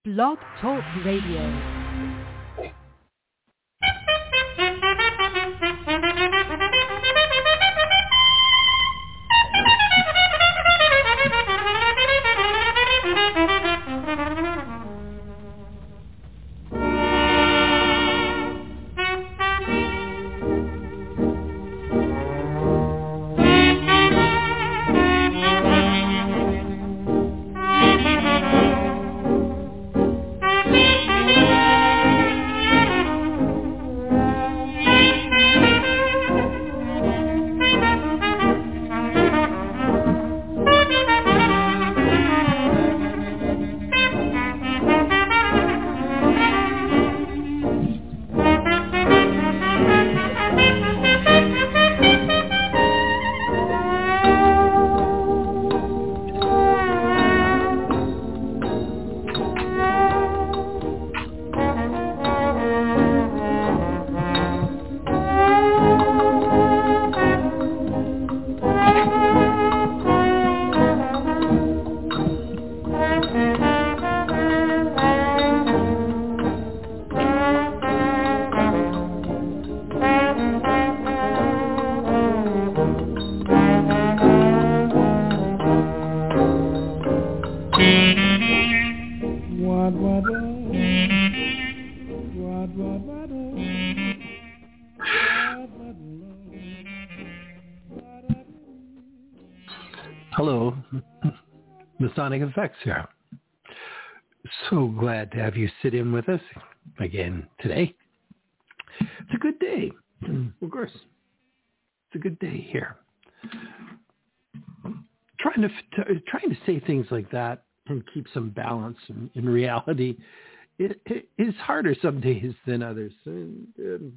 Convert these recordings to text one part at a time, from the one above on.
Blog Talk Radio. Hello, Masonic Effects here. So glad to have you sit in with us again today. It's a good day, of course. It's a good day here. Trying to say things like that and keep some balance in reality. It is harder some days than others. And,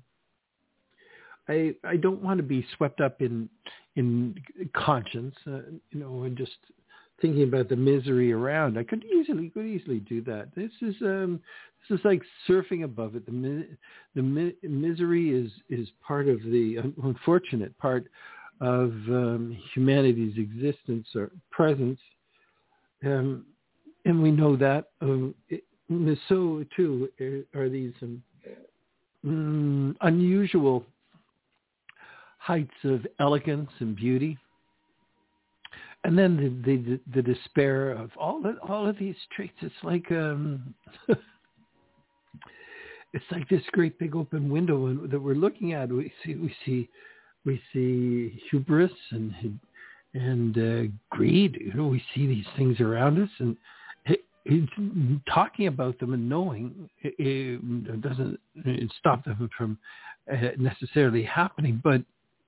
I don't want to be swept up in conscience, and just thinking about the misery around. I could easily do that. This is like surfing above it. The misery is part of the unfortunate part of humanity's existence or presence, and we know that. So too are these unusual heights of elegance and beauty, and then the despair of all of these traits. It's like it's like this great big open window that we're looking at. We see hubris and greed. We see these things around us, and talking about them and knowing it doesn't stop them from necessarily happening, but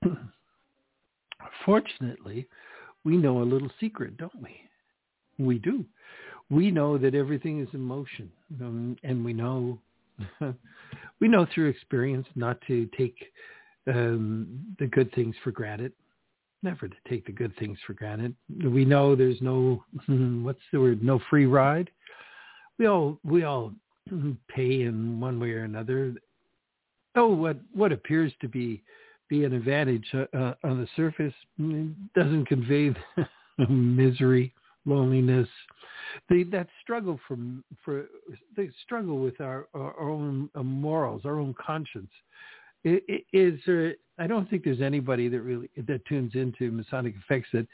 fortunately, we know a little secret, don't we? We do. We know that everything is in motion, and we know through experience not to take the good things for granted. Never to take the good things for granted. We know there's no no free ride. We all pay in one way or another. Oh, what appears to be an advantage on the surface doesn't convey misery, loneliness. That struggle for the struggle with our own morals, our own conscience. It is. I don't think there's anybody that tunes into Masonic Effects that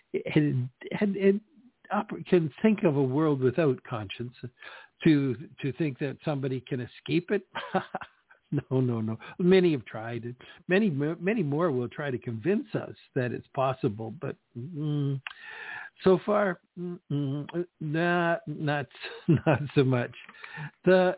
can think of a world without conscience. To think that somebody can escape it. No. Many have tried it. Many more will try to convince us that it's possible, but so far, not so much. The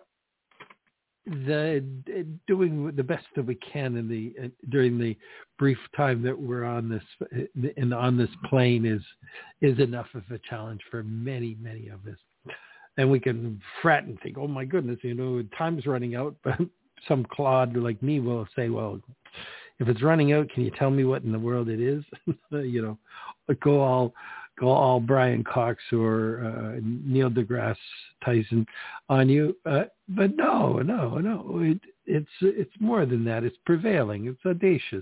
doing the best that we can during the brief time that we're on this plane is enough of a challenge for many of us. And we can fret and think, oh my goodness, time's running out, but some clod like me will say, well, if it's running out, can you tell me what in the world it is? Go all Brian Cox or Neil deGrasse Tyson on you. But no. It's more than that. It's prevailing. It's audacious.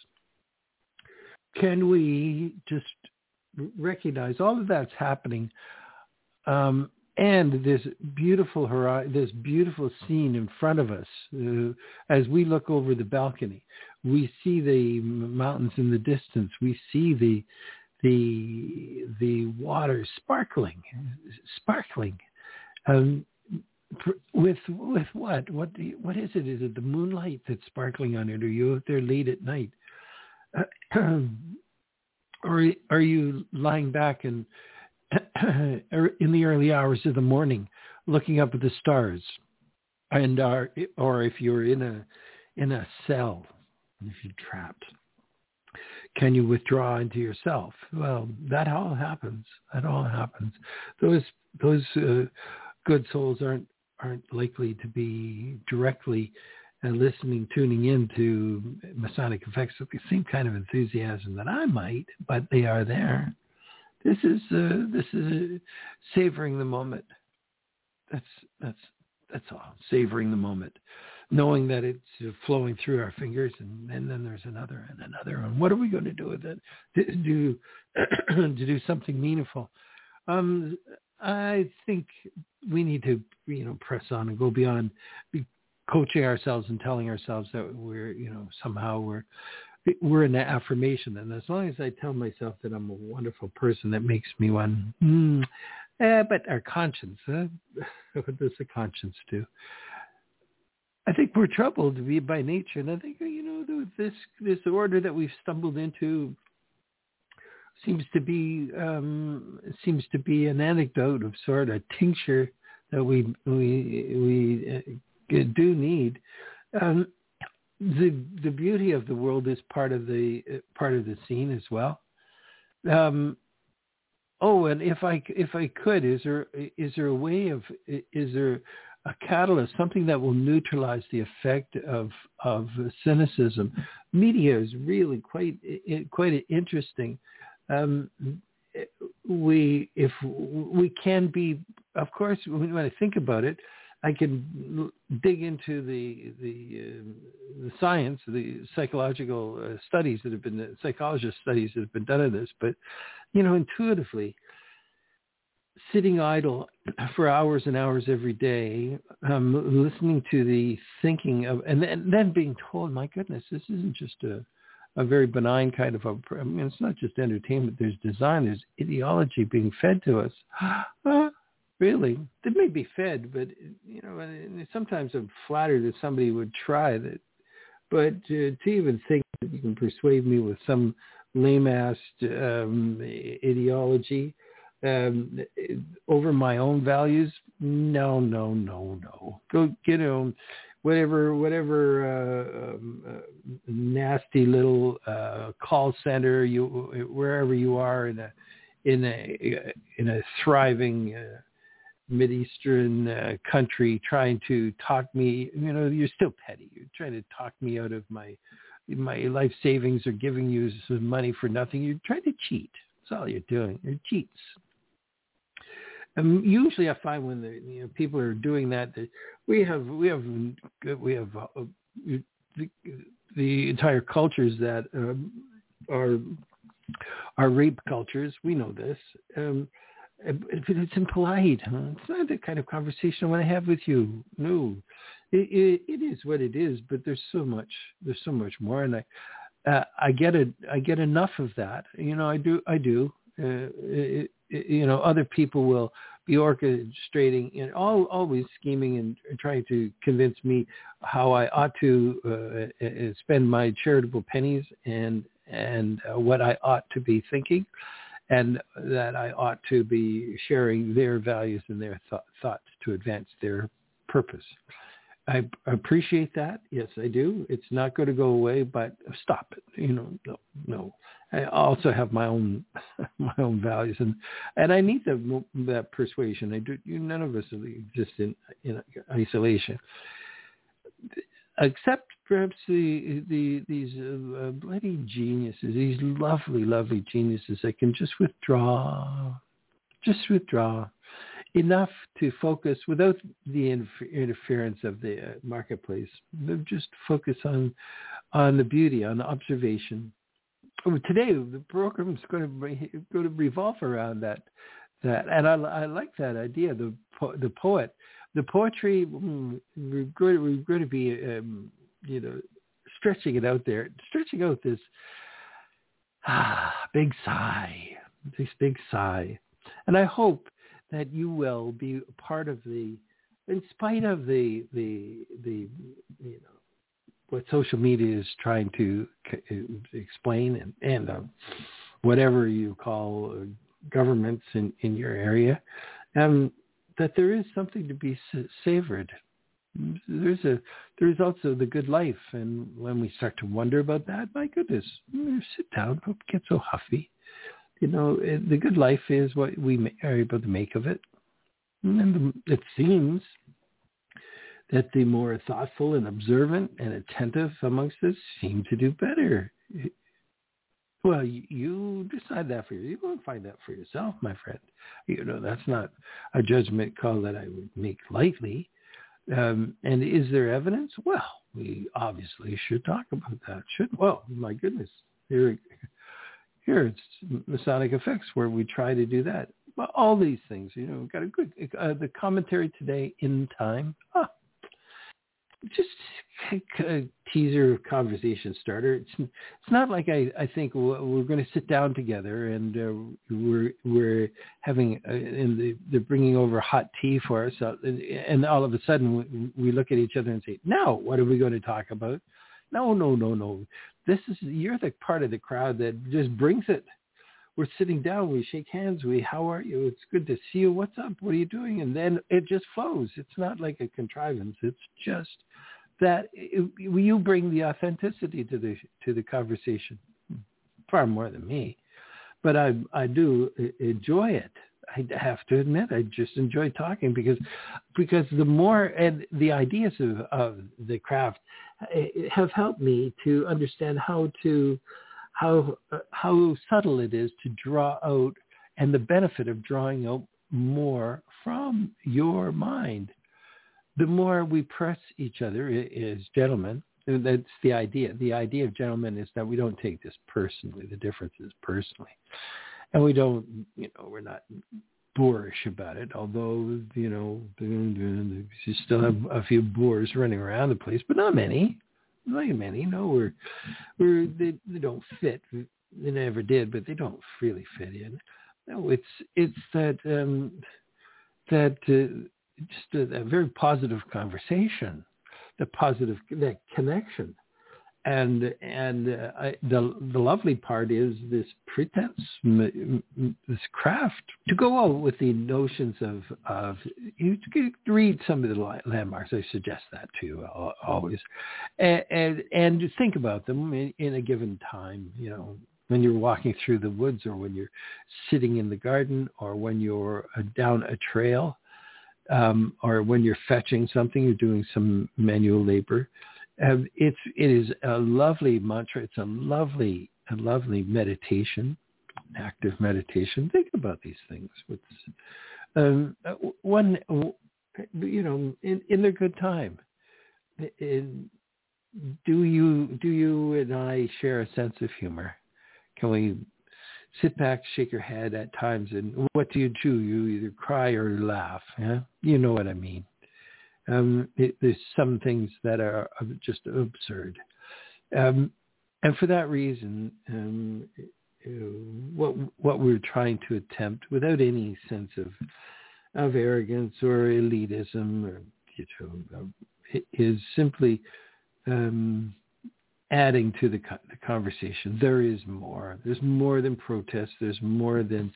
Can we just recognize all of that's happening and this beautiful this beautiful scene in front of us. As we look over the balcony, we see the mountains in the distance. We see the water sparkling. With what? What is it? Is it the moonlight that's sparkling on it? Are you out there late at night? Or are you lying back and in the early hours of the morning looking up at the stars? And or if you're in a cell, if you're trapped, can you withdraw into yourself? Well, that all happens. Those good souls aren't likely to be directly tuning into Masonic effects with the same kind of enthusiasm that I might, but they are there. This is savoring the moment. That's all. Savoring the moment, knowing that it's flowing through our fingers, and then there's another and another. And what are we going to do with it? To do something meaningful. I think we need to, press on and go beyond coaching ourselves and telling ourselves that we're, somehow we're in that affirmation. And as long as I tell myself that I'm a wonderful person, that makes me one. But our conscience, what does the conscience do? I think we're troubled by nature. And I think, this order that we've stumbled into seems to be an anecdote of sort, a tincture that we do need. The beauty of the world is part of the scene as well. And if I could, is there a way of, is there a catalyst, something that will neutralize the effect of cynicism? Media is really quite interesting. We can be, of course, when I think about it, I can dig into the science, the psychological studies that have been, psychologist studies that have been done on this, but intuitively, sitting idle for hours and hours every day, listening to the thinking of, and then being told, my goodness, this isn't just a very benign kind of it's not just entertainment. There's design, there's ideology being fed to us. Really, it may be fed, but and sometimes I'm flattered that somebody would try that. But to even think that you can persuade me with some lame-ass ideology over my own values, no. Go get whatever nasty little call center wherever you are in a thriving Mideastern country, trying to talk me. You're still petty. You're trying to talk me out of my life savings or giving you some money for nothing. You're trying to cheat. That's all you're doing. You're cheats. Usually, I find when people are doing that we have the entire cultures that are rape cultures. We know this. It's impolite. It's not the kind of conversation I want to have with you. No, it is what it is. But there's so much more, and I get enough of that. I do. Other people will be orchestrating and always scheming and trying to convince me how I ought to spend my charitable pennies and what I ought to be thinking, and that I ought to be sharing their values and their thoughts to advance their purpose. I appreciate that. Yes, I do. It's not going to go away, but stop it. No. I also have my own values, and I need that persuasion. I do. None of us exist in isolation, except perhaps these bloody geniuses, these lovely geniuses that can just withdraw enough to focus without the interference of the marketplace. They just focus on the beauty, on the observation. Today, the program is going to revolve around that that, and I like that idea. The poet, the poetry. We're going to be, stretching it out there, stretching out this big sigh, and I hope that you will be part of the, in spite of the what social media is trying to explain and whatever you call governments in your area, that there is something to be savored. There's also the good life, and when we start to wonder about that, my goodness, sit down, don't get so huffy. The good life is what we are able to make of it, and it seems that the more thoughtful and observant and attentive amongst us seem to do better. Well, you decide that for you. You go and find that for yourself, my friend. That's not a judgment call that I would make lightly. And is there evidence? Well, we obviously should talk about that. Well, my goodness. Here it's Masonic Effects where we try to do that. Well, all these things, got a good, the commentary today, In Time. Just a teaser conversation starter. It's not like I think we're going to sit down together and we're having and they're bringing over hot tea for us, and all of a sudden we look at each other and say, "Now, what are we going to talk about?" No. You're the part of the crowd that just brings it. We're sitting down, we shake hands, how are you? It's good to see you. What's up? What are you doing? And then it just flows. It's not like a contrivance. It's just that you bring the authenticity to the conversation, far more than me. But I do enjoy it. I have to admit, I just enjoy talking because the more, and the ideas of the craft have helped me to understand how subtle it is to draw out, and the benefit of drawing out more from your mind. The more we press each other as gentlemen, that's the idea. The idea of gentlemen is that we don't take this personally, the differences personally. And we don't, we're not boorish about it, although, you still have a few boors running around the place, but not many. Not many. No, they don't fit. They never did, but they don't really fit in. No, it's that just a very positive conversation, that connection, and the lovely part is this pretense, this craft to go out with the notions of you read some of the landmarks. I suggest that to you always, and think about them in a given time. When you're walking through the woods, or when you're sitting in the garden, or when you're down a trail. Or when you're fetching something, you're doing some manual labor. It is a lovely mantra. It's a lovely meditation, active meditation. Think about these things. One, in their good time. Do you and I share a sense of humor? Can we sit back, shake your head at times, and what do? You either cry or laugh. Yeah? You know what I mean. There's some things that are just absurd. And for that reason, what we're trying to attempt, without any sense of arrogance or elitism, is simply adding to the conversation. There is more. There's more than protest. There's more than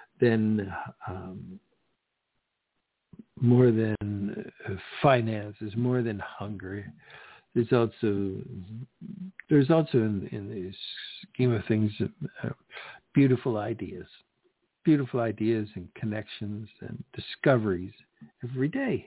finance. There's more than hunger. There's also in the scheme of things beautiful ideas and connections and discoveries every day.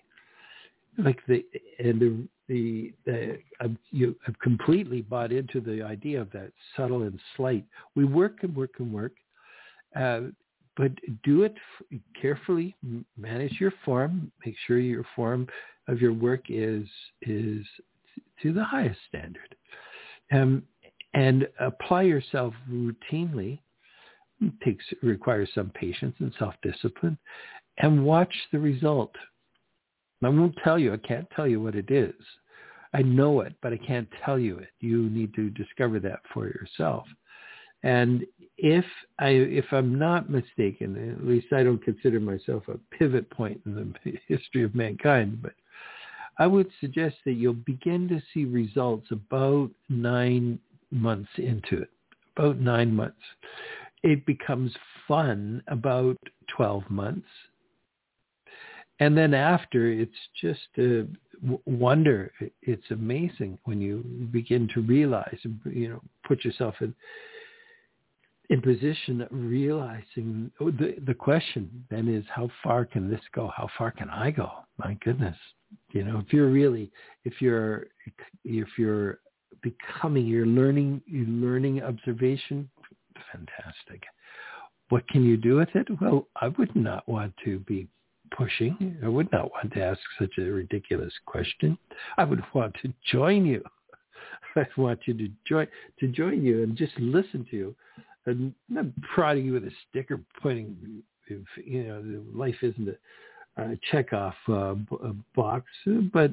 I've completely bought into the idea of that subtle and slight. We work and work and work, but do it carefully. Manage your form. Make sure your form of your work is to the highest standard, and apply yourself routinely It requires some patience and self-discipline, and watch the result. I won't tell you. I can't tell you what it is. I know it, but I can't tell you it. You need to discover that for yourself. And if I'm not mistaken, at least I don't consider myself a pivot point in the history of mankind, but I would suggest that you'll begin to see results about 9 months into it, about 9 months. It becomes fun about 12 months. And then after, it's just a wonder. It's amazing when you begin to realize, put yourself in position of realizing. The question then is, how far can this go? How far can I go? My goodness. If you're becoming, you're learning observation, fantastic. What can you do with it? Well, I would not want to be pushing. I would not want to ask such a ridiculous question. I would want to join you. I want you to join you and just listen to you, and not prodding you with a stick or pointing. Life isn't a check-off box, but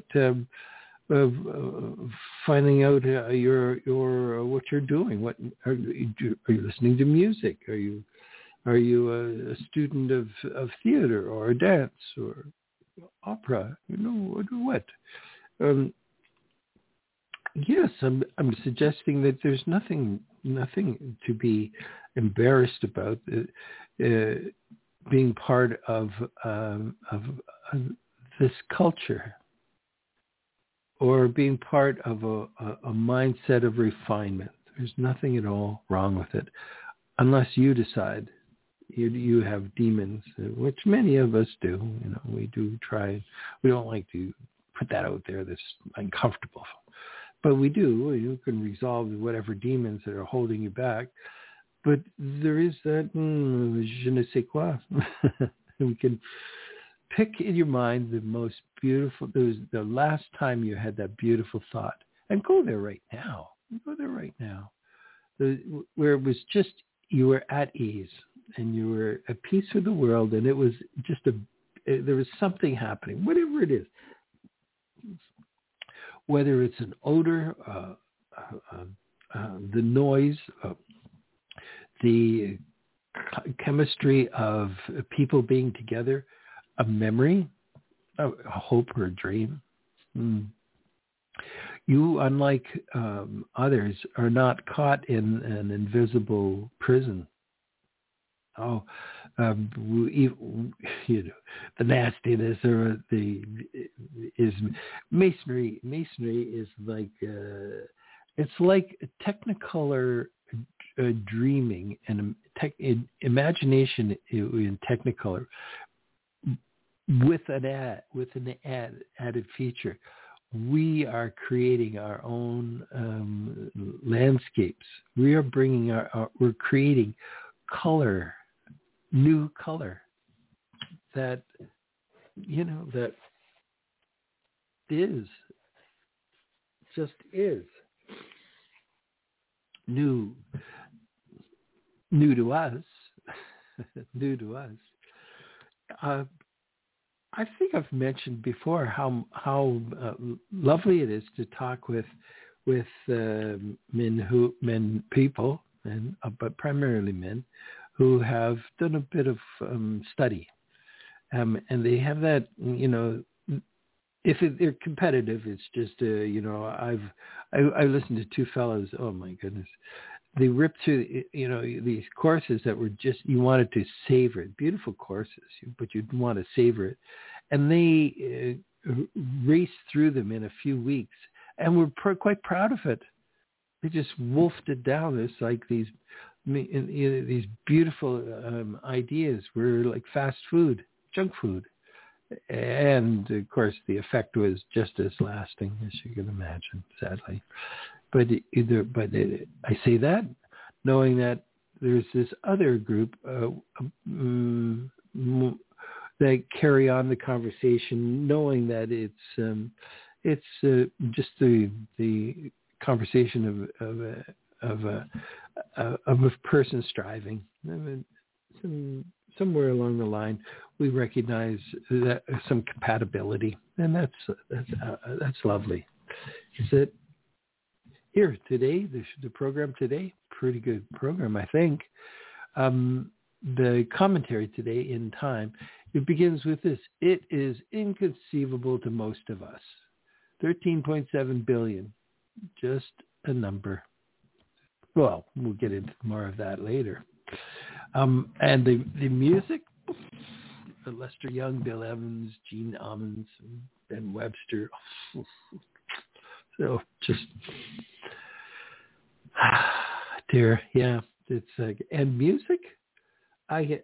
finding out what you're doing. What are you listening to music? Are you a student of theater or dance or opera? What? Yes, I'm suggesting that there's nothing to be embarrassed about. Being part of this culture, or being part of a mindset of refinement. There's nothing at all wrong with it, unless you decide you have demons, which many of us do. We do try. We don't like to put that out there. That's uncomfortable, but we do. You can resolve whatever demons that are holding you back. But there is that je ne sais quoi. We can pick in your mind the most beautiful, the last time you had that beautiful thought, and go there right now. Where it was just, you were at ease and you were at peace with the world, and it was just there was something happening, whatever it is. Whether it's an odor, the noise, the chemistry of people being together, a memory, a hope or a dream. You, unlike others, are not caught in an invisible prison. The nastiness or is masonry. Masonry is like it's like a Technicolor dreaming and imagination in Technicolor with an added feature. We are creating our own landscapes. We are bringing we're creating color, new color that is new to us. New to us. I think I've mentioned before how lovely it is to talk with people, but primarily men, who have done a bit of study, and they have that. If they're competitive, it's just I listened to two fellows. Oh my goodness. They ripped through, these courses that were just, you wanted to savor it. Beautiful courses, but you'd want to savor it. And they raced through them in a few weeks and were quite proud of it. They just wolfed it down. It's like these beautiful ideas were like fast food, junk food. And, of course, the effect was just as lasting as you can imagine, sadly. But I say that knowing that there's this other group that carry on the conversation, knowing that it's just the conversation a person striving. Somewhere along the line, we recognize that some compatibility, and that's lovely. Is it here today? The program today, pretty good program, I think. The commentary today in time, it begins with this: it is inconceivable to most of us. 13.7 billion, just a number. Well, we'll get into more of that later. And the music, Lester Young, Bill Evans, Gene Ammons, and Ben Webster. So just, dear, yeah, it's and music. I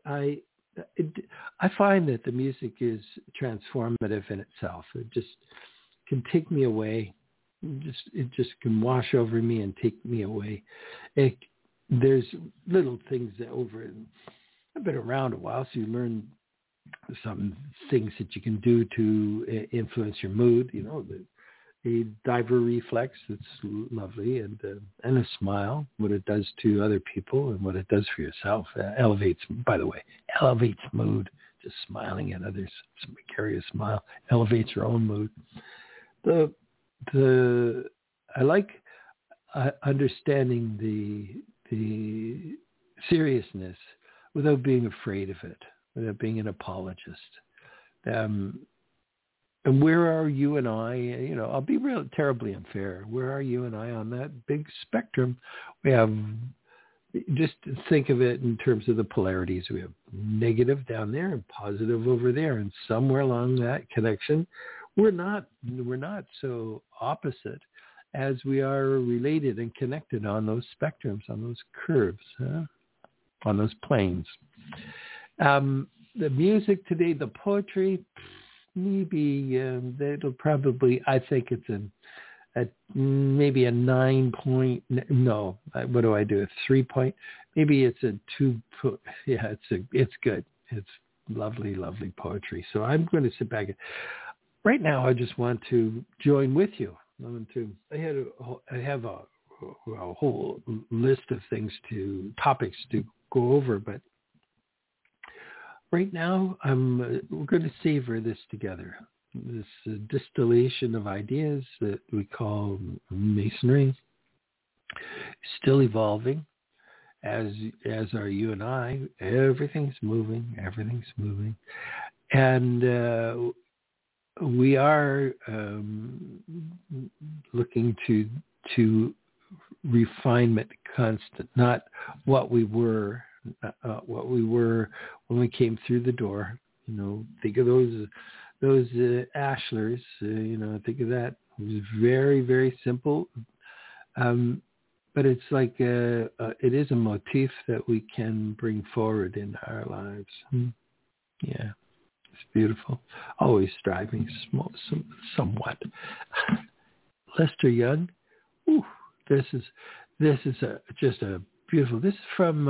find that the music is transformative in itself. It just can take me away. It just can wash over me and take me away. There's little things that I've been around a while, so you learn some things that you can do to influence your mood. You know, the diver reflex, that's lovely, and a smile, what it does to other people and what it does for yourself. Elevates mood. Just smiling at others, somebody carry a smile, elevates your own mood. I like understanding the seriousness without being afraid of it, without being an apologist. And where are you and I? You know, I'll be real terribly unfair. Where are you and I on that big spectrum? We have, just think of it in terms of the polarities. We have negative down there and positive over there, and somewhere along that connection, we're not so opposite as we are related and connected on those spectrums, on those curves, on those planes. The music today, the poetry, maybe it'll probably, I think it's maybe a 9 point. No, what do I do? A 3 point? Maybe it's a 2. Yeah, it's good. It's lovely, lovely poetry. So I'm going to sit back. Right now, I just want to join with you. I have a whole list of topics to go over, but right now we're going to savor this together. This distillation of ideas that we call Masonry, still evolving, as are you and I. Everything's moving, and we are looking to refinement constant, not what we were when we came through the door. You know, think of those ashlers. Think of that. It was very, very simple, but it's like it is a motif that we can bring forward in our lives. Yeah. It's beautiful. Always striving somewhat. Lester Young. Ooh, this is just a beautiful. This is from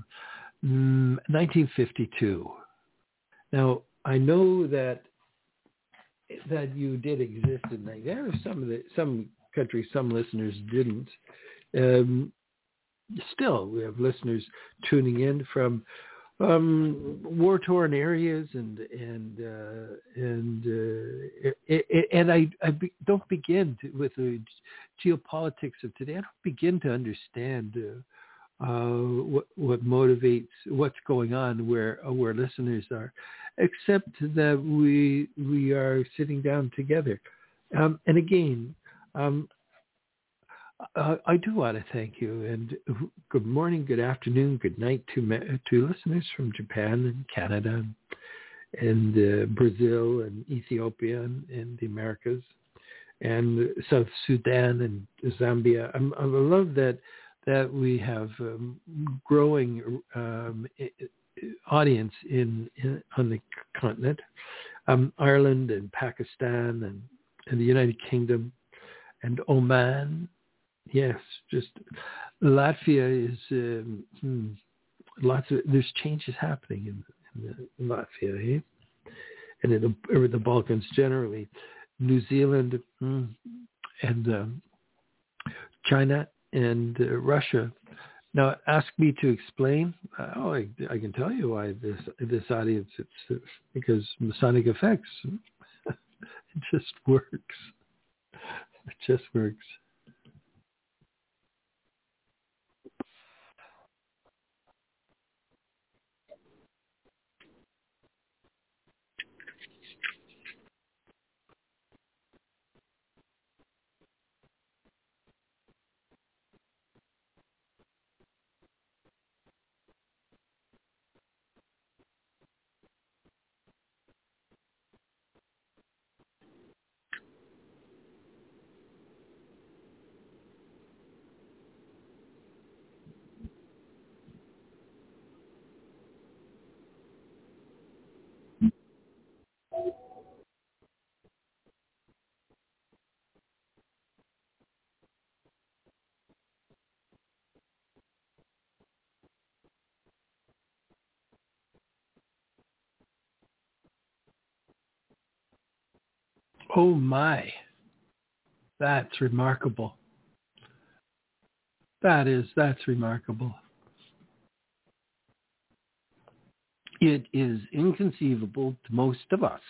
1952. Now I know that you did exist in there are some countries, some listeners didn't. Still, we have listeners tuning in from war-torn areas, and I don't begin with the geopolitics of today. I don't begin to understand what motivates what's going on where listeners are, except that we are sitting down together. And again, I do want to thank you, and good morning, good afternoon, good night to listeners from Japan and Canada and Brazil and Ethiopia and the Americas and South Sudan and Zambia. I love that we have growing audience on the continent, Ireland and Pakistan and the United Kingdom and Oman. Yes, just Latvia is there's changes happening in Latvia, and in the Balkans generally, New Zealand and China and Russia. Now, ask me to explain. I can tell you why this audience. It's because Masonic effects. It just works. It just works. Oh my, that's remarkable. That's remarkable. It is inconceivable to most of us.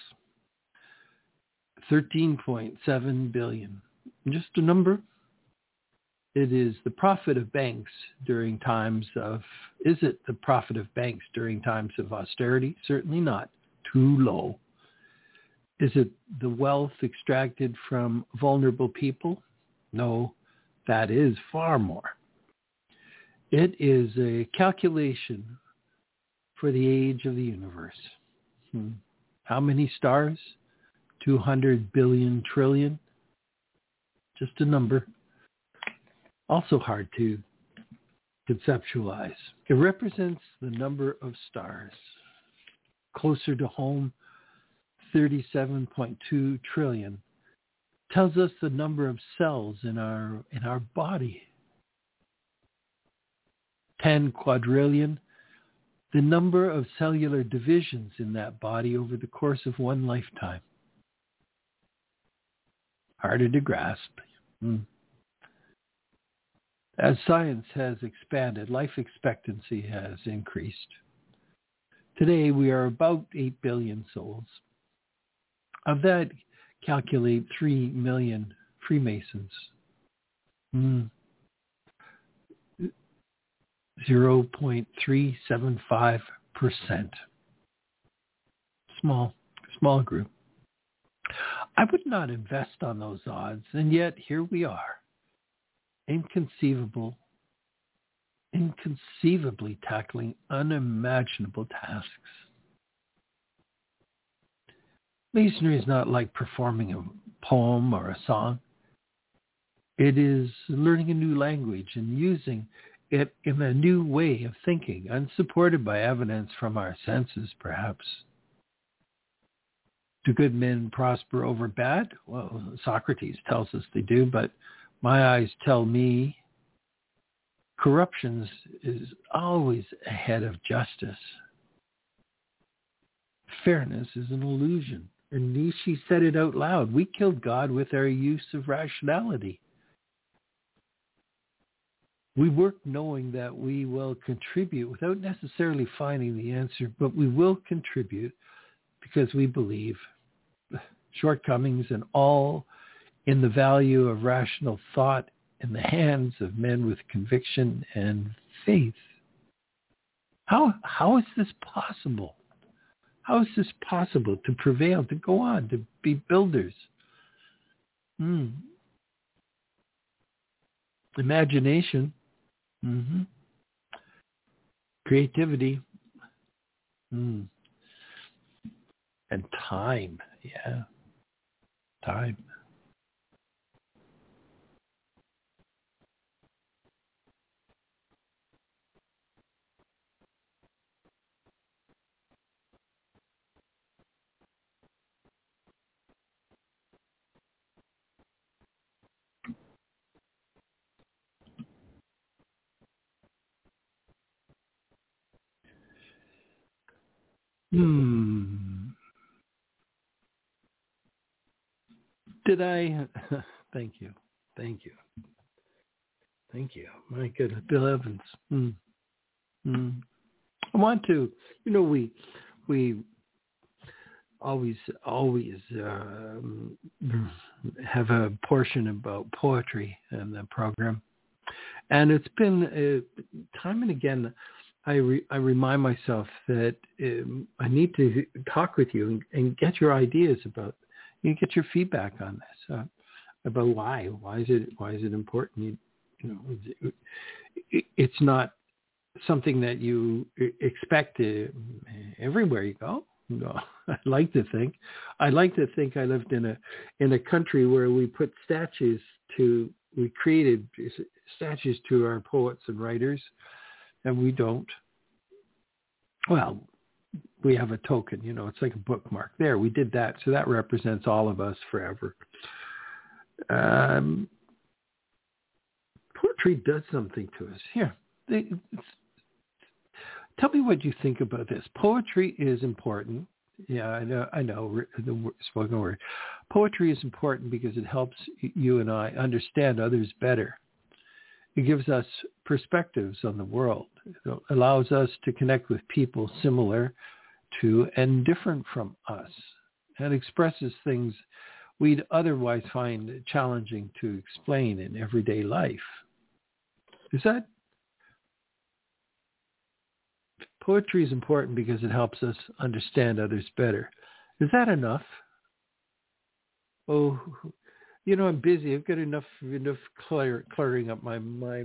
13.7 billion. Just a number. It is the profit of banks during times of, is it the profit of banks during times of austerity? Certainly not. Too low. Is it the wealth extracted from vulnerable people? No, that is far more. It is a calculation for the age of the universe. How many stars? 200 billion trillion? Just a number. Also hard to conceptualize. It represents the number of stars. Closer to home, 37.2 trillion. Tells us the number of cells in our body. 10 quadrillion, the number of cellular divisions in that body over the course of one lifetime. Harder to grasp. As science has expanded, life expectancy has increased. Today, we are about 8 billion souls. Of that, calculate 3 million Freemasons. 0.375%. Small group. I would not invest on those odds, and yet here we are. Inconceivably tackling unimaginable tasks. Masonry is not like performing a poem or a song. It is learning a new language and using it in a new way of thinking, unsupported by evidence from our senses, perhaps. Do good men prosper over bad? Well, Socrates tells us they do, but my eyes tell me corruption is always ahead of justice. Fairness is an illusion. And Nietzsche said it out loud. We killed God with our use of rationality. We work knowing that we will contribute without necessarily finding the answer, but we will contribute because we believe shortcomings and all in the value of rational thought in the hands of men with conviction and faith. How is this possible? How is this possible to prevail, to go on, to be builders? Imagination. Creativity. And time. Yeah. Time. Did I? Thank you. Thank you. My goodness, Bill Evans. I want to, we always have a portion about poetry in the program, and it's been time and again. I remind myself that I need to talk with you and get your ideas about, get your feedback on this about why is it important? It's not something that you expect everywhere you go. No, I like to think I lived in a country where we created statues to our poets and writers, and we don't. Well, we have a token, it's like a bookmark. There, we did that, so that represents all of us forever. Poetry does something to us. Here, tell me what you think about this. Poetry is important. Yeah, I know the spoken word. Poetry is important because it helps you and I understand others better. It gives us perspectives on the world. It allows us to connect with people similar to and different from us, and expresses things we'd otherwise find challenging to explain in everyday life. Poetry is important because it helps us understand others better. Is that enough? Oh, I'm busy. I've got enough cluttering up my mind.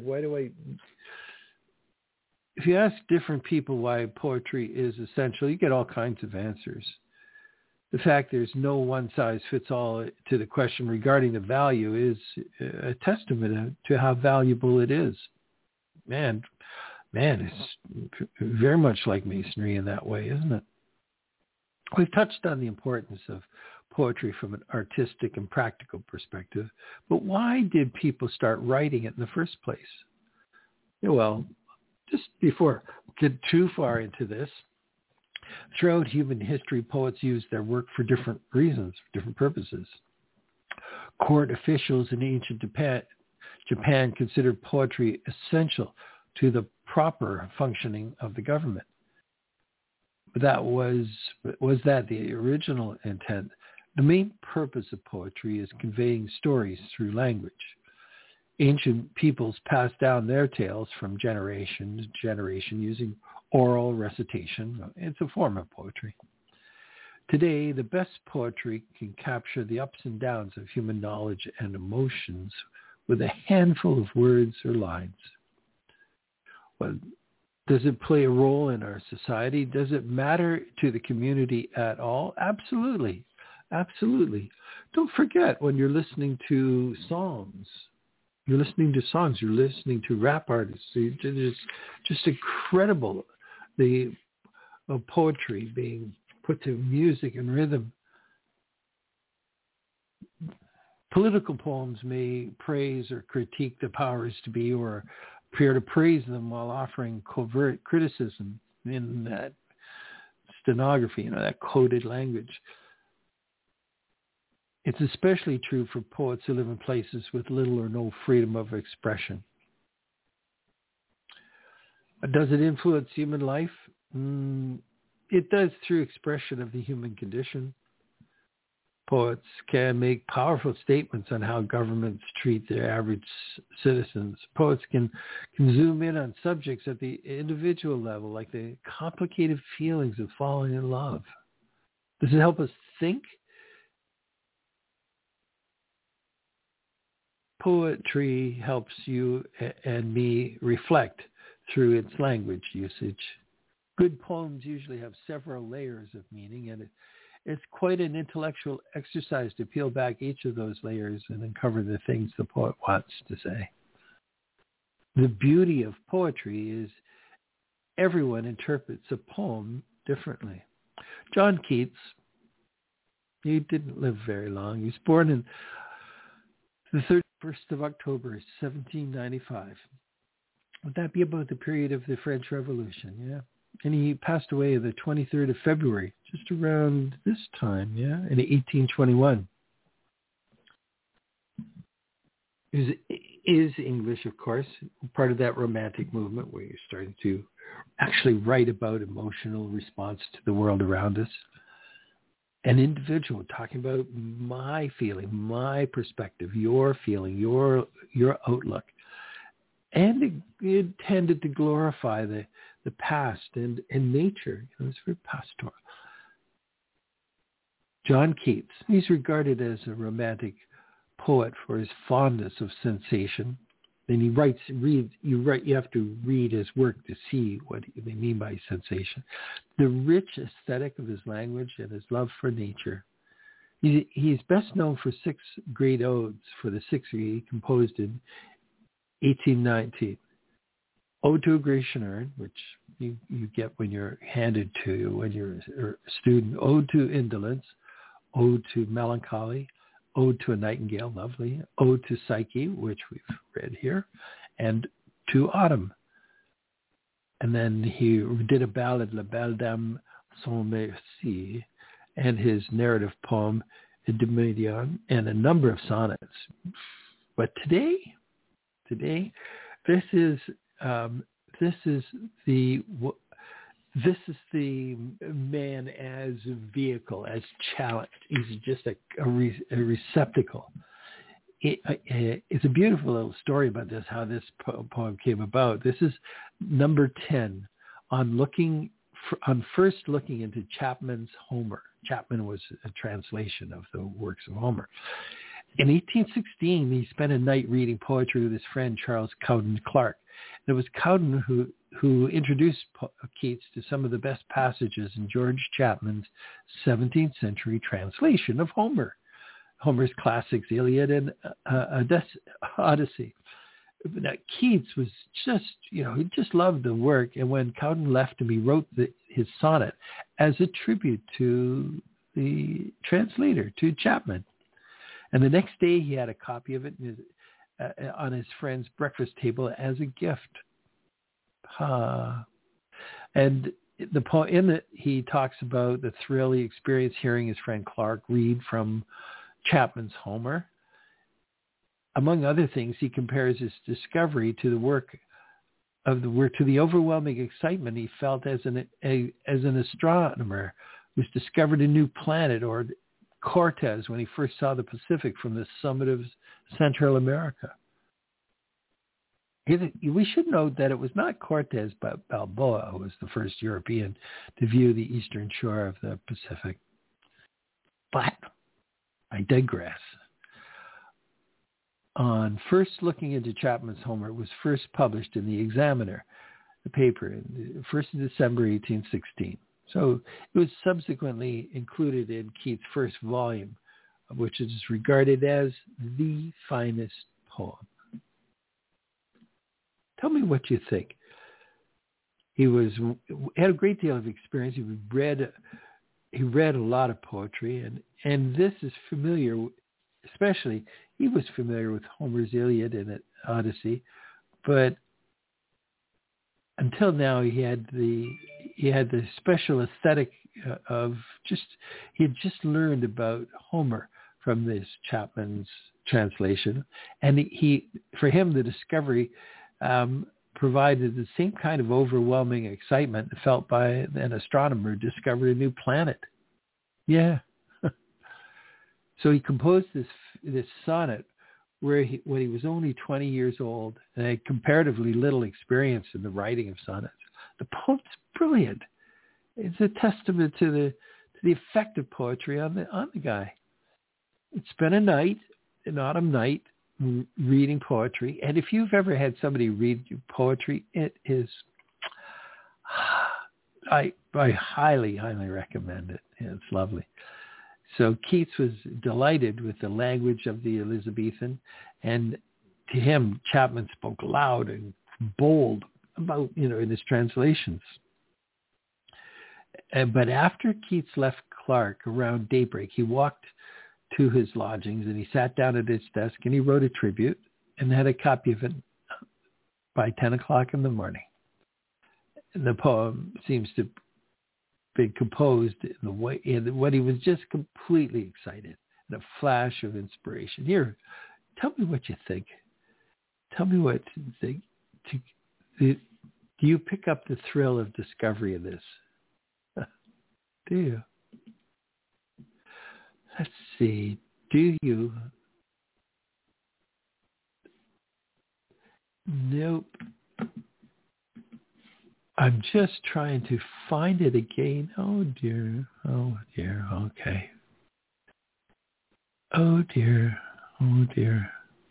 If you ask different people why poetry is essential, you get all kinds of answers. The fact there's no one size fits all to the question regarding the value is a testament to how valuable it is. Man, it's very much like masonry in that way, isn't it? We've touched on the importance of poetry from an artistic and practical perspective, but why did people start writing it in the first place? Well, just before we get too far into this, throughout human history, poets used their work for different reasons, for different purposes. Court officials in ancient Japan considered poetry essential to the proper functioning of the government. But was that the original intent? The main purpose of poetry is conveying stories through language. Ancient peoples passed down their tales from generation to generation using oral recitation. It's a form of poetry. Today, the best poetry can capture the ups and downs of human knowledge and emotions with a handful of words or lines. Well, does it play a role in our society? Does it matter to the community at all? Absolutely. Absolutely. Don't forget, when you're listening to songs, you're listening to rap artists. It's just incredible, the poetry being put to music and rhythm. Political poems may praise or critique the powers to be, or appear to praise them while offering covert criticism in that stenography, that coded language. It's especially true for poets who live in places with little or no freedom of expression. Does it influence human life? It does, through expression of the human condition. Poets can make powerful statements on how governments treat their average citizens. Poets can zoom in on subjects at the individual level, like the complicated feelings of falling in love. Does it help us think? Poetry helps you and me reflect through its language usage. Good poems usually have several layers of meaning, and it's quite an intellectual exercise to peel back each of those layers and uncover the things the poet wants to say. The beauty of poetry is everyone interprets a poem differently. John Keats, he didn't live very long. He was born in the 31st of October, 1795. Would that be about the period of the French Revolution? Yeah. And he passed away the 23rd of February, just around this time, in 1821. He was is English, of course, part of that romantic movement where you're starting to actually write about emotional response to the world around us. An individual talking about my feeling, my perspective, your feeling, your outlook. And it tended to glorify the past and nature. It was very pastoral. John Keats, he's regarded as a romantic poet for his fondness of sensation. And he you have to read his work to see what they mean by sensation. The rich aesthetic of his language and his love for nature. He's best known for 6 great odes for the Sixth he composed in 1819. Ode to a Grecian Urn, which you get when you're handed to you when you're a student. Ode to Indolence. Ode to Melancholy. Ode to a Nightingale, lovely. Ode to Psyche, which we've read here, and to Autumn. And then he did a ballad, La Belle Dame sans Merci, and his narrative poem, Endymion, and a number of sonnets. But today, this is the man as a vehicle, as challenge. He's just a receptacle. It's a beautiful little story about this, how this poem came about. This is number 10 on first looking into Chapman's Homer. Chapman was a translation of the works of Homer. In 1816, he spent a night reading poetry with his friend Charles Cowden Clarke. And it was Cowden who introduced Keats to some of the best passages in George Chapman's 17th century translation of Homer. Homer's classics, Iliad and Odyssey. Now, Keats was just, he just loved the work. And when Cowden left him, he wrote his sonnet as a tribute to the translator, to Chapman. And the next day, he had a copy of it on his friend's breakfast table as a gift. And in it, he talks about the thrill he experienced hearing his friend Clarke read from Chapman's Homer. Among other things, he compares his discovery to the overwhelming excitement he felt as an astronomer who's discovered a new planet, or Cortez when he first saw the Pacific from the summit of Central America. We should note that it was not Cortez, but Balboa who was the first European to view the eastern shore of the Pacific. But I digress. On first looking into Chapman's Homer, it was first published in the Examiner, the paper, 1st of December, 1816. So it was subsequently included in Keats' first volume, which is regarded as the finest poem. Tell me what you think. He had a great deal of experience. He read a lot of poetry, and this is familiar. Especially, he was familiar with Homer's Iliad and Odyssey, but until now, he had the special aesthetic he had just learned about Homer from this Chapman's translation, and for him the discovery provided the same kind of overwhelming excitement felt by an astronomer who discovered a new planet. Yeah. So he composed this sonnet when he was only 20 years old and had comparatively little experience in the writing of sonnets. The poem's brilliant. It's a testament to the effect of poetry on the guy. He spent an autumn night, reading poetry. And if you've ever had somebody read you poetry, it is, I highly, highly recommend it. It's lovely. So Keats was delighted with the language of the Elizabethan, and to him, Chapman spoke loud and bold about, in his translations. But after Keats left Clarke around daybreak, he walked to his lodgings and he sat down at his desk and he wrote a tribute and had a copy of it by 10 o'clock in the morning. And the poem seems to be composed when he was just completely excited and a flash of inspiration. Here, tell me what you think. tell me what do you pick up the thrill of discovery of this? Do you? Let's see. Do you? Nope. I'm just trying to find it again. Oh dear. Oh dear. Okay. Oh dear. Oh dear.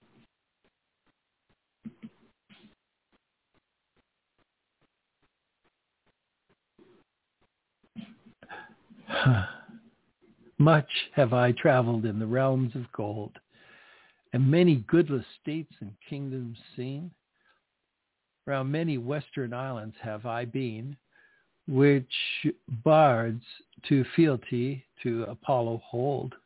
Much have I traveled in the realms of gold, and many goodless states and kingdoms seen. Round many western islands have I been, which bards to fealty to Apollo hold.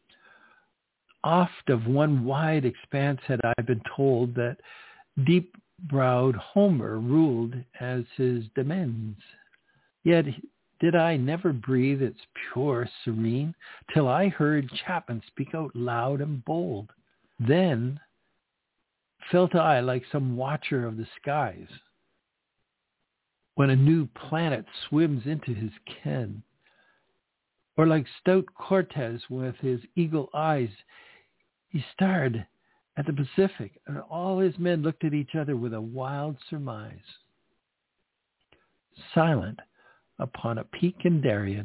Oft of one wide expanse had I been told that deep-browed Homer ruled as his demesnes. Yet did I never breathe its pure serene, till I heard Chapman speak out loud and bold. Then felt I like some watcher of the skies, when a new planet swims into his ken, or like stout Cortez with his eagle eyes, he stared at the Pacific, and all his men looked at each other with a wild surmise. Silent upon a peak in Darien,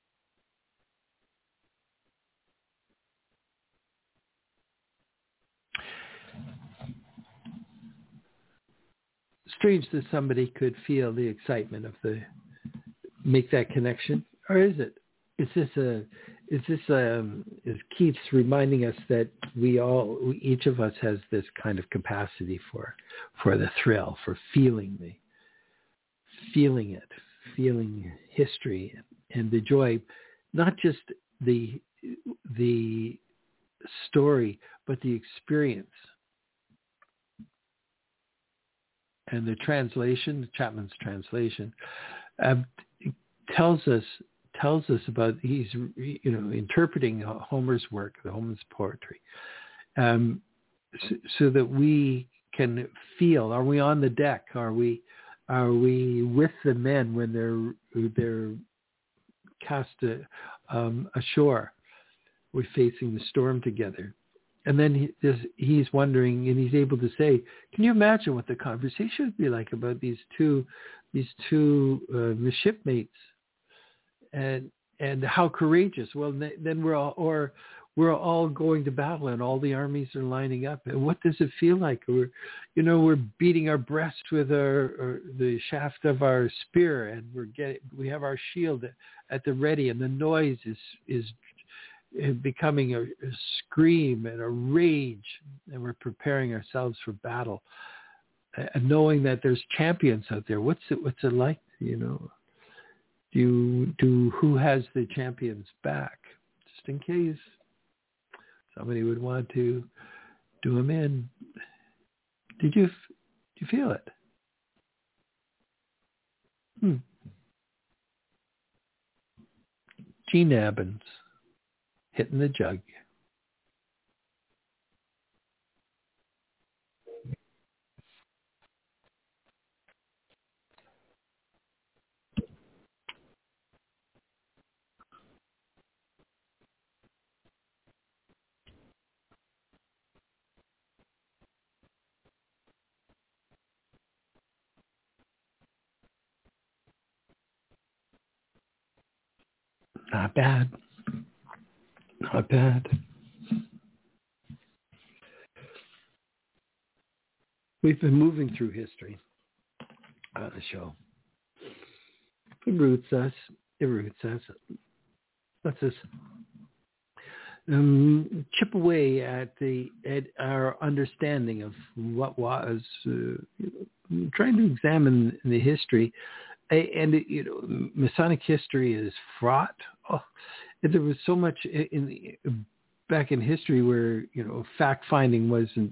strange that somebody could feel the excitement of make that connection, or is it? Is Keats reminding us that each of us has this kind of capacity for the thrill, for feeling history and the joy, not just the story, but the experience. And the translation, Chapman's translation, tells us about he's interpreting Homer's work, the Homer's poetry, so that we can feel. Are we on the deck? Are we with the men when they're cast ashore? We're facing the storm together. And then he's wondering, and he's able to say, "Can you imagine what the conversation would be like about these two shipmates, and how courageous? Well, then we're all going to battle, and all the armies are lining up. And what does it feel like? We're beating our breast with the shaft of our spear, and we have our shield at the ready, and the noise is becoming a scream and a rage, and we're preparing ourselves for battle, and knowing that there's champions out there. What's it like? Who has the champions back, just in case somebody would want to do them in? Did you feel it? Gene Abbins, Hitting the Jug. Not bad. Not bad. We've been moving through history on the show. It roots us. Lets us chip away at our understanding of what was, trying to examine the history. And Masonic history is fraught. There was so much back in history where fact finding wasn't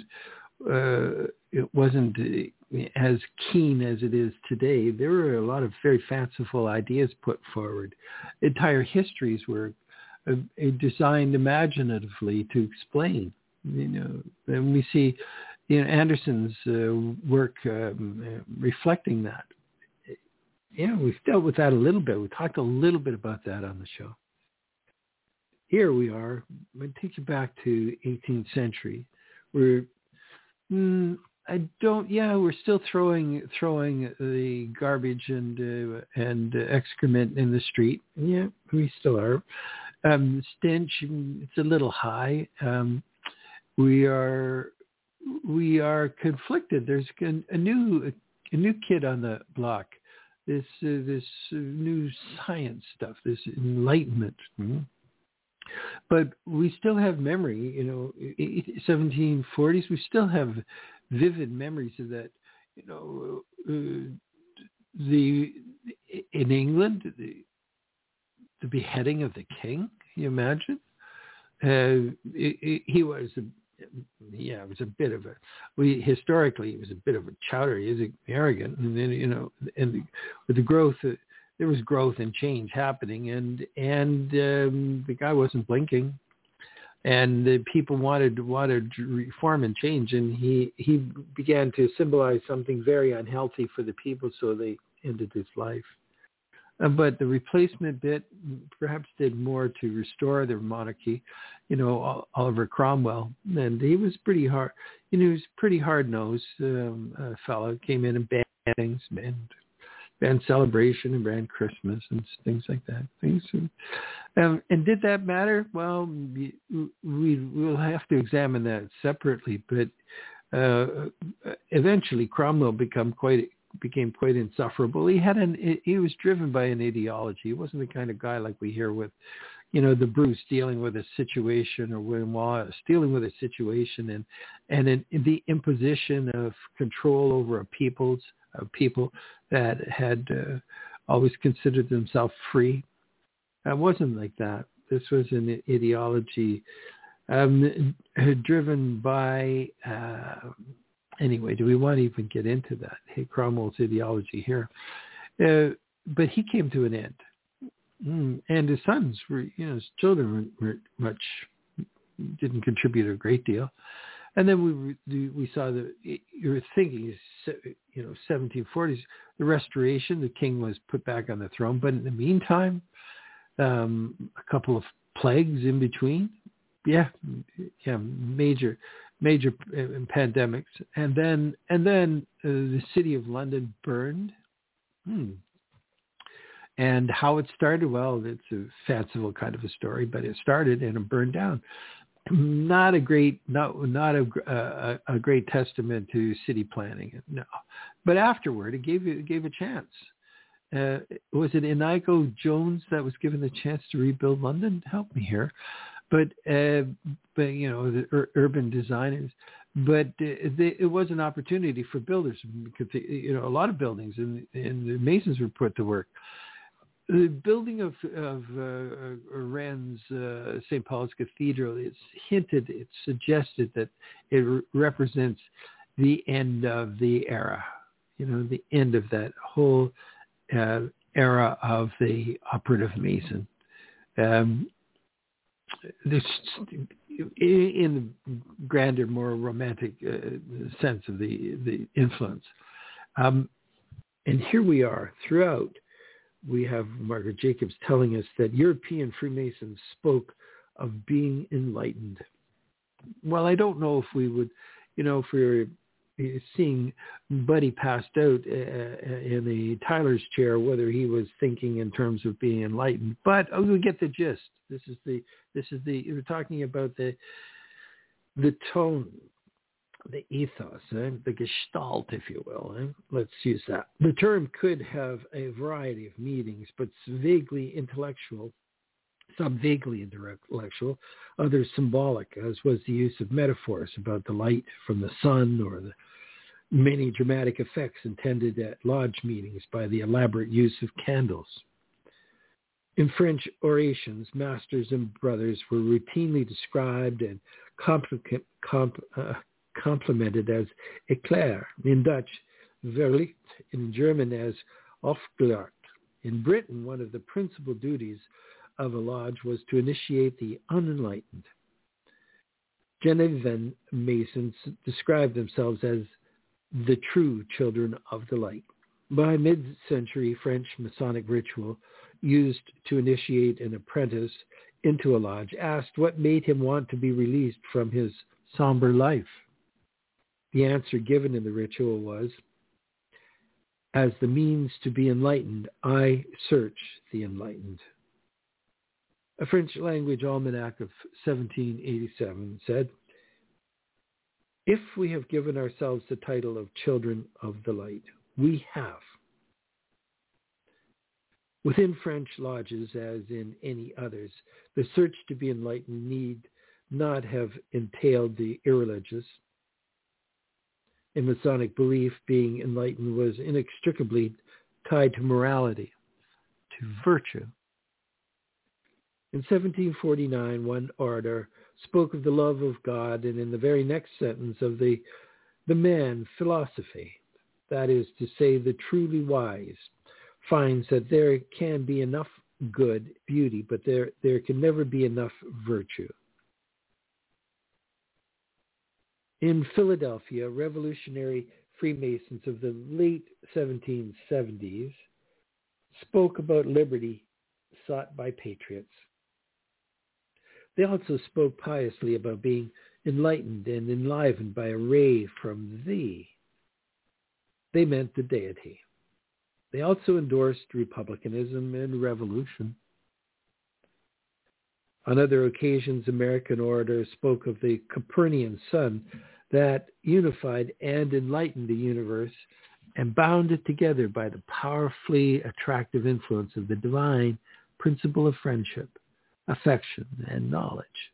as keen as it is today. There were a lot of very fanciful ideas put forward. Entire histories were designed imaginatively to explain. And we see Anderson's work reflecting that. We've dealt with that a little bit. We talked a little bit about that on the show. Here we are. I'm going to take you back to 18th century. We're still throwing the garbage and excrement in the street. Yeah, we still are. Stench, it's a little high. We are conflicted. There's a new kid on the block. This new science stuff, this enlightenment. But we still have memory, 1740s, we still have vivid memories of that, in England, the beheading of the king, can you imagine? He was, it was a bit of historically, he was a bit of a chowder. He was arrogant. And then, and with the growth, there was growth and change happening, and the guy wasn't blinking, and the people wanted reform and change, and he began to symbolize something very unhealthy for the people, so they ended his life. But the replacement bit perhaps did more to restore their monarchy. Oliver Cromwell, and he was pretty hard. He was pretty hard-nosed fellow. Came in and banned things, banned celebration and banned Christmas and things like that. And did that matter? Well, we'll have to examine that separately. But eventually, Cromwell became quite insufferable. He was driven by an ideology. He wasn't the kind of guy like we hear with, the Bruce dealing with a situation, or William Wallace dealing with a situation, and in the imposition of control over people that had always considered themselves free. It wasn't like that. This was an ideology driven by. Anyway, do we want to even get into that? Hey, Cromwell's ideology here. But he came to an end. And his sons were, his children were didn't contribute a great deal. And then we saw that you were thinking, 1740s, the Restoration, the king was put back on the throne. But in the meantime, a couple of plagues in between. Major pandemics, and then the city of London burned. And how it started? Well, it's a fanciful kind of a story, but it started and it burned down. Not a great testament to city planning, no. But afterward, it gave a chance. Was it Inigo Jones that was given the chance to rebuild London? Help me here. But the urban designers. But it was an opportunity for builders because a lot of buildings and the masons were put to work. The building of Rennes St. Paul's Cathedral is hinted, it's suggested that it represents the end of the era. The end of that whole era of the operative mason. This, in the grander, more romantic sense of the influence. And here we are throughout. We have Margaret Jacobs telling us that European Freemasons spoke of being enlightened. Well, I don't know if we would, if we were seeing Buddy passed out in the Tyler's chair, whether he was thinking in terms of being enlightened. But we get the gist. This is we're talking about the tone, the ethos, the gestalt, if you will. Let's use that. The term could have a variety of meanings, but vaguely intellectual, some vaguely intellectual, others symbolic, as was the use of metaphors about the light from the sun or the many dramatic effects intended at lodge meetings by the elaborate use of candles. In French orations, masters and brothers were routinely described and complimented as éclair, in Dutch, Verlicht, in German as Aufgeklärt. In Britain, one of the principal duties of a lodge was to initiate the unenlightened. Genevan Masons describe themselves as the true children of the light. By mid-century French Masonic ritual used to initiate an apprentice into a lodge asked what made him want to be released from his somber life. The answer given in the ritual was, "As the means to be enlightened, I search the enlightened." A French language almanac of 1787 said, "If we have given ourselves the title of children of the light, we have." Within French lodges, as in any others, the search to be enlightened need not have entailed the irreligious. In Masonic belief, being enlightened was inextricably tied to morality, to virtue. In 1749, one orator spoke of the love of God, and in the very next sentence of the man philosophy, that is to say, the truly wise, finds that there can be enough good, beauty, but there can never be enough virtue. In Philadelphia, revolutionary Freemasons of the late 1770s spoke about liberty sought by patriots. They also spoke piously about being enlightened and enlivened by a ray from thee. They meant the deity. They also endorsed republicanism and revolution. On other occasions, American orators spoke of the Copernican sun that unified and enlightened the universe and bound it together by the powerfully attractive influence of the divine principle of friendship, affection, and knowledge.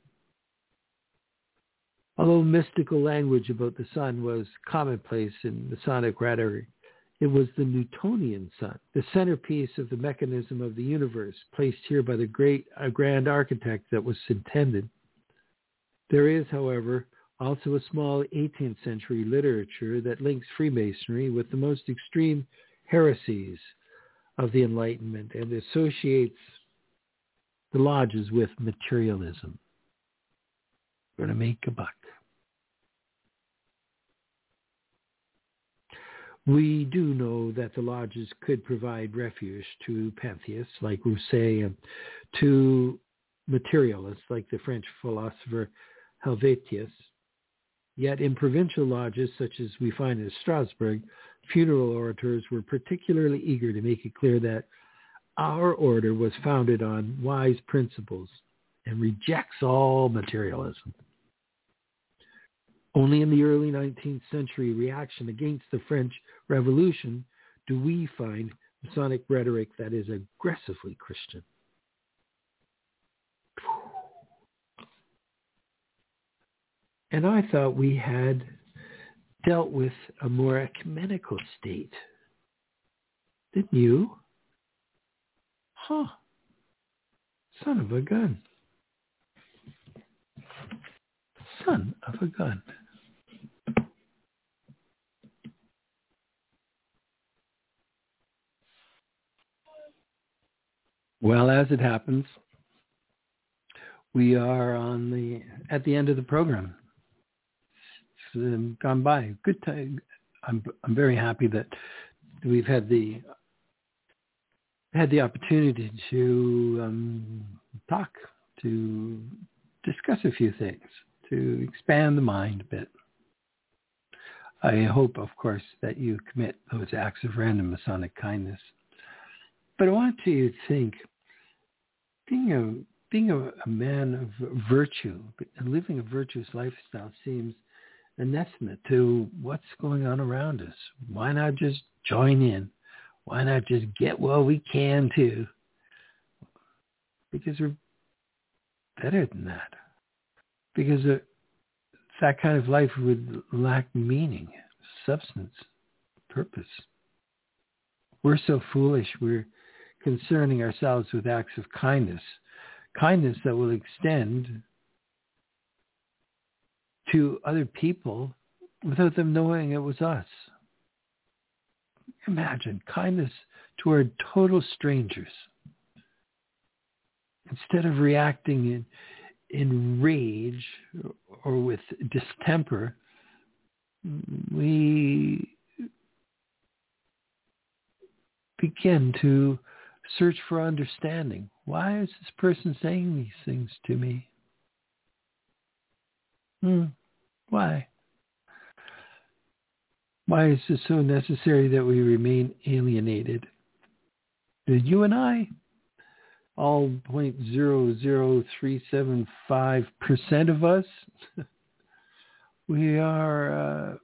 Although mystical language about the sun was commonplace in Masonic rhetoric, it was the Newtonian sun, the centerpiece of the mechanism of the universe, placed here by the grand architect that was intended. There is, however, also a small 18th century literature that links Freemasonry with the most extreme heresies of the Enlightenment and associates the lodges with materialism. We're going to make a buck. We do know that the lodges could provide refuge to pantheists like Rousseau and to materialists like the French philosopher Helvetius. Yet in provincial lodges, such as we find in Strasbourg, funeral orators were particularly eager to make it clear that our order was founded on wise principles and rejects all materialism. Only in the early 19th century reaction against the French Revolution do we find Masonic rhetoric that is aggressively Christian. And I thought we had dealt with a more ecumenical state. Didn't you? Huh. Son of a gun. Son of a gun. Well, as it happens, we are at the end of the program. It's gone by. Good time. I'm very happy that we've had the opportunity to talk, to discuss a few things, to expand the mind a bit. I hope, of course, that you commit those acts of random Masonic kindness. But I want you to think, being a man of virtue and living a virtuous lifestyle seems anathema to what's going on around us. Why not just join in? Why not just get what we can too? Because we're better than that. Because that kind of life would lack meaning, substance, purpose. We're so foolish. We're concerning ourselves with acts of kindness that will extend to other people without them knowing it was us. Imagine kindness toward total strangers. Instead of reacting in rage or with distemper, we begin to search for understanding. Why is this person saying these things to me? Why? Why is it so necessary that we remain alienated? You and I, all 0.00375% of us, we are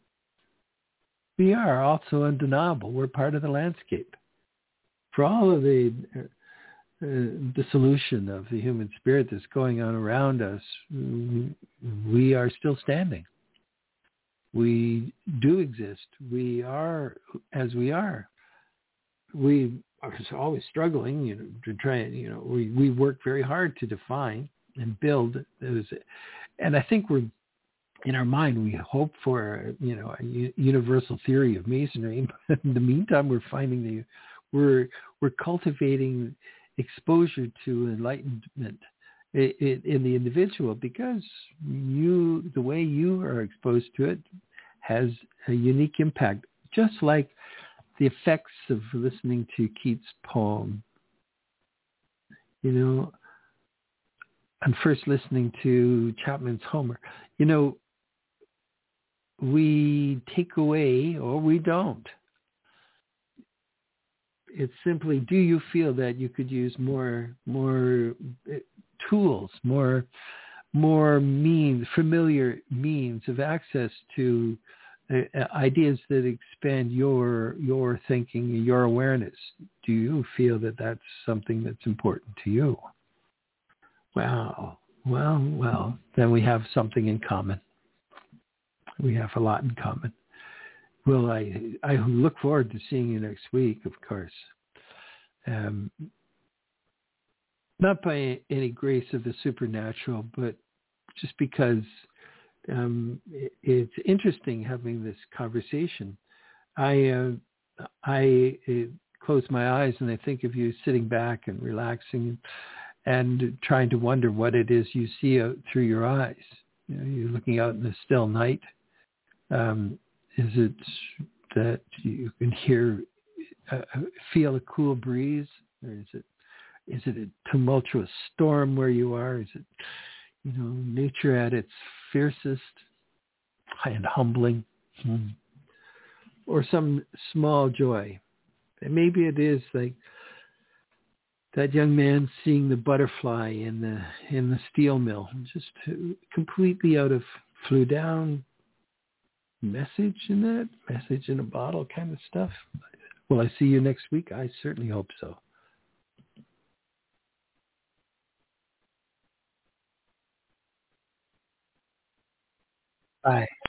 also undeniable. We're part of the landscape. For all of the dissolution of the human spirit that's going on around us, we are still standing. We do exist. We are as we are. We are always struggling, to try. We work very hard to define and build those. And I think we're in our mind. We hope for a universal theory of masonry. But in the meantime, we're finding we're cultivating exposure to enlightenment in the individual, because the way you are exposed to it has a unique impact, just like the effects of listening to Keats' poem. I'm first listening to Chapman's Homer. We take away or we don't. It's simply, do you feel that you could use more tools, more means, familiar means of access to ideas that expand your thinking, your awareness? Do you feel that that's something that's important to you? Wow. Well, then we have something in common. We have a lot in common. Well, I look forward to seeing you next week, of course. Not by any grace of the supernatural, but just because it's interesting having this conversation. I close my eyes and I think of you sitting back and relaxing and trying to wonder what it is you see out through your eyes. You're looking out in the still night. Is it that you can feel a cool breeze, or is it a tumultuous storm where you are? Is it, nature at its fiercest and humbling, or some small joy? And maybe it is like that young man seeing the butterfly in the steel mill, just completely flew down. Message in a bottle kind of stuff. Will I see you next week? I certainly hope so. Bye.